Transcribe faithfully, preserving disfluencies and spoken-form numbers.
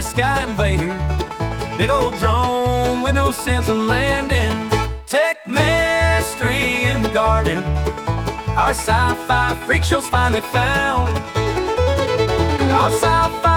sky invader. Big old drone with no sense of landing. Tech mystery in the garden. Our sci-fi freak show's finally found. Our sci-fi